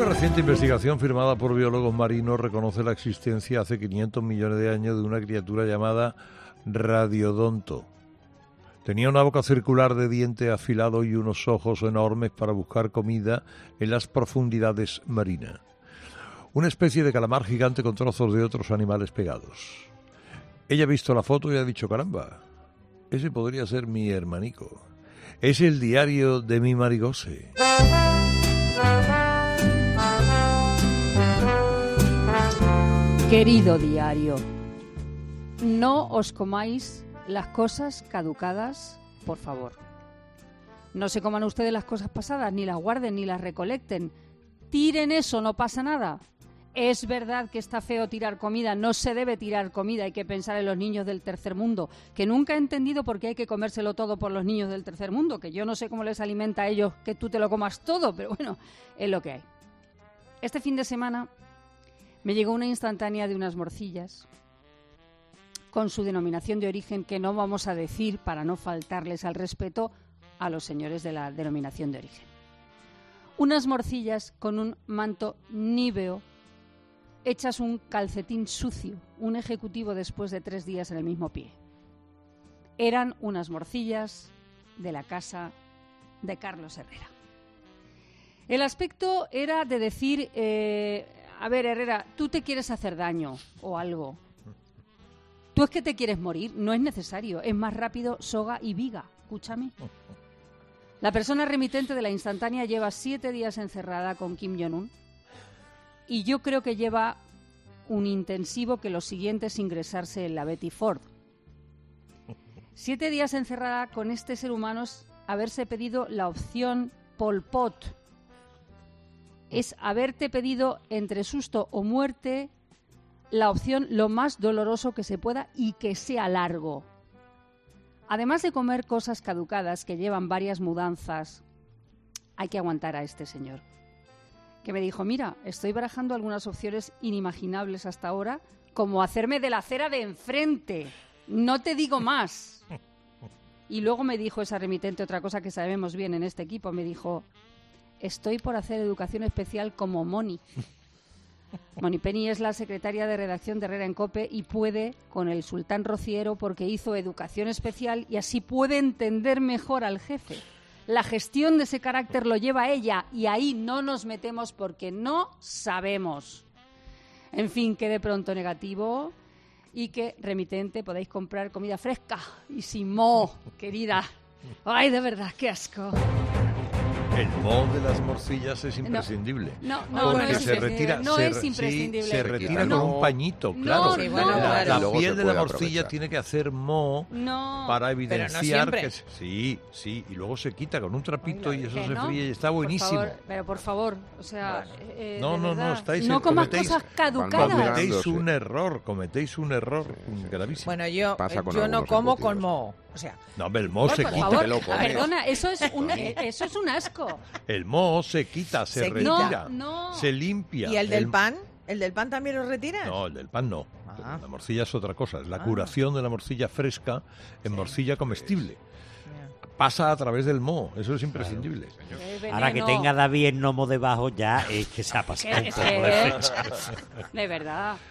reciente investigación firmada por biólogos marinos reconoce la existencia hace 500 millones de años de una criatura llamada radiodonto. Tenía una boca circular de diente afilado y unos ojos enormes para buscar comida en las profundidades marinas. Una especie de calamar gigante con trozos de otros animales pegados. Ella ha visto la foto y ha dicho, caramba, ese podría ser mi hermanico. Es el diario de mi Marigose. Querido diario, no os comáis las cosas caducadas, por favor. No se coman ustedes las cosas pasadas, ni las guarden, ni las recolecten. Tiren eso, no pasa nada. Es verdad que está feo tirar comida, no se debe tirar comida, hay que pensar en los niños del tercer mundo, que nunca he entendido por qué hay que comérselo todo por los niños del tercer mundo, que yo no sé cómo les alimenta a ellos que tú te lo comas todo, pero bueno, es lo que hay. Este fin de semana me llegó una instantánea de unas morcillas con su denominación de origen, que no vamos a decir para no faltarles al respeto a los señores de la denominación de origen. Unas morcillas con un manto níveo, hechas un calcetín sucio, un ejecutivo después de 3 días en el mismo pie. Eran unas morcillas de la casa de Carlos Herrera. El aspecto era de decir, a ver, Herrera, tú te quieres hacer daño o algo. Tú es que te quieres morir, no es necesario, es más rápido soga y viga, escúchame. La persona remitente de la instantánea lleva 7 días encerrada con Kim Jong-un y yo creo que lleva un intensivo que lo siguiente es ingresarse en la Betty Ford. 7 días encerrada con este ser humano es haberse pedido la opción Pol Pot. Es haberte pedido entre susto o muerte la opción lo más doloroso que se pueda y que sea largo. Además de comer cosas caducadas que llevan varias mudanzas, hay que aguantar a este señor, que me dijo, mira, estoy barajando algunas opciones inimaginables hasta ahora, como hacerme de la acera de enfrente. No te digo más. Y luego me dijo esa remitente otra cosa que sabemos bien en este equipo, me dijo, estoy por hacer educación especial como Moni. Moni Penny es la secretaria de redacción de Herrera en COPE y puede con el sultán rociero porque hizo educación especial y así puede entender mejor al jefe. La gestión de ese carácter lo lleva ella y ahí no nos metemos porque no sabemos. En fin, que de pronto negativo y que remitente podéis comprar comida fresca y sin moho, querida. Ay, de verdad, qué asco. El moho de las morcillas es imprescindible. No porque es se retira, no es imprescindible. Sí, se retira No. con un pañito, No, claro. sí, bueno, la luego piel se de la puede morcilla aprovechar. tiene que hacer moho Pero para no evidenciar siempre. que sí, y luego se quita con un trapito y eso Que se no, fríe y está buenísimo. Por favor, o sea, No, de verdad, estáis no comas cometéis- cosas caducadas. cometéis un error gravísimo. Bueno, yo Pasa con no algunos como embutidos. con moho. O sea, No, hombre, el moho se Por quita. favor, te lo comes. perdona, eso es un asco. El moho se quita, se Se retira, quita. No. se limpia. ¿y el del pan? ¿El del pan también lo retira? No, el del pan no. Ah. La morcilla es otra cosa. Es la curación de la morcilla fresca en morcilla comestible. Pasa a través del moho. Eso es imprescindible. Ahora que tenga David el gnomo debajo ya es que se ha pasado un poco de fecha. De verdad.